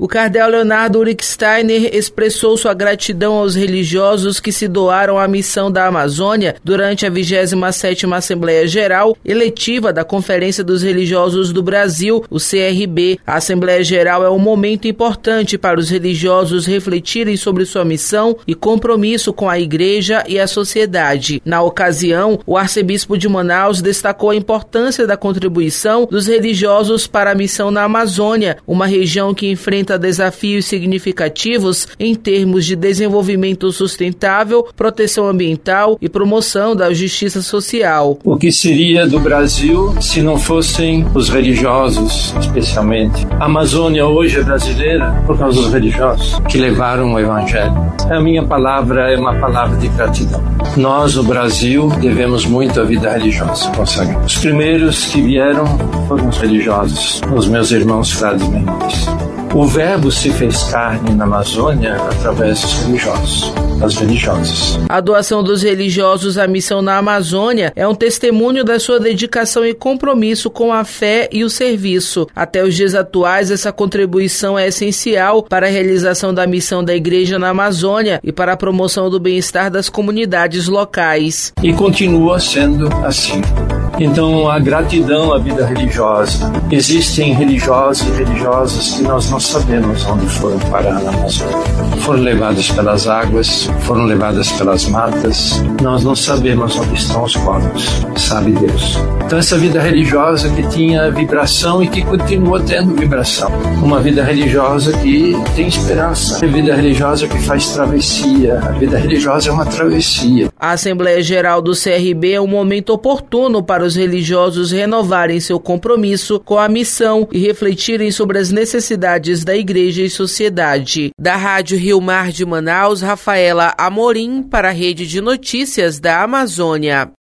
O cardeal Leonardo Ulicksteiner expressou sua gratidão aos religiosos que se doaram à missão da Amazônia durante a 27ª Assembleia Geral eletiva da Conferência dos Religiosos do Brasil, o CRB. A Assembleia Geral é um momento importante para os religiosos refletirem sobre sua missão e compromisso com a Igreja e a sociedade. Na ocasião, o arcebispo de Manaus destacou a importância da contribuição dos religiosos para a missão na Amazônia, uma região que enfrenta desafios significativos em termos de desenvolvimento sustentável, proteção ambiental e promoção da justiça social. O que seria do Brasil se não fossem os religiosos, especialmente? A Amazônia hoje é brasileira por causa dos religiosos que levaram o Evangelho. A minha palavra é uma palavra de gratidão. Nós, o Brasil, devemos muito à vida religiosa consagrada. Os primeiros que vieram foram os religiosos, os meus irmãos frades menores. O Verbo se fez carne na Amazônia através dos religiosos, das religiosas. A doação dos religiosos à missão na Amazônia é um testemunho da sua dedicação e compromisso com a fé e o serviço. Até os dias atuais, essa contribuição é essencial para a realização da missão da Igreja na Amazônia e para a promoção do bem-estar das comunidades locais. E continua sendo assim. Então, a gratidão à vida religiosa. Existem religiosos e religiosas que nós não sabemos onde foram parar na Amazônia. Foram levadas pelas águas, foram levadas pelas matas. Nós não sabemos onde estão os corpos, sabe Deus. Então, essa vida religiosa que tinha vibração e que continua tendo vibração. Uma vida religiosa que tem esperança. Uma vida religiosa que faz travessia. A vida religiosa é uma travessia. A Assembleia Geral do CRB é um momento oportuno para os religiosos renovarem seu compromisso com a missão e refletirem sobre as necessidades da Igreja e sociedade. Da Rádio Rio Mar de Manaus, Rafaela Amorim para a Rede de Notícias da Amazônia.